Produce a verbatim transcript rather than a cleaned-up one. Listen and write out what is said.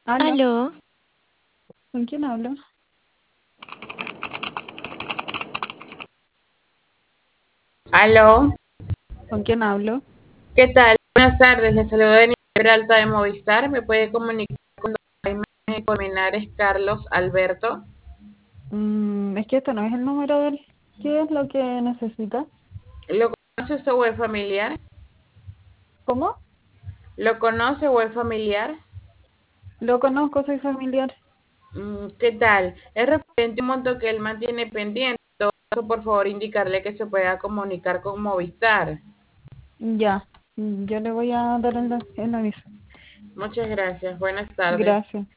Aló, Aló, ¿con quién hablo? aló, ¿Con quién hablo? ¿qué tal? Buenas tardes, le saludo de nivel alta de Movistar. ¿Me puede comunicar con Jaime Colmenares Carlos Alberto? Mm, es que este no es el número de él. ¿Qué es lo que necesita? ¿Lo conoce usted o es familiar? ¿Cómo? ¿Lo conoce o es familiar? Lo conozco, soy familiar. Mm, ¿Qué tal? Es referente a un monto que él mantiene pendiente. En todo caso, por favor, indicarle que se pueda comunicar con Movistar. Ya, mm, yo le voy a dar el, el aviso. Muchas gracias. Buenas tardes. Gracias.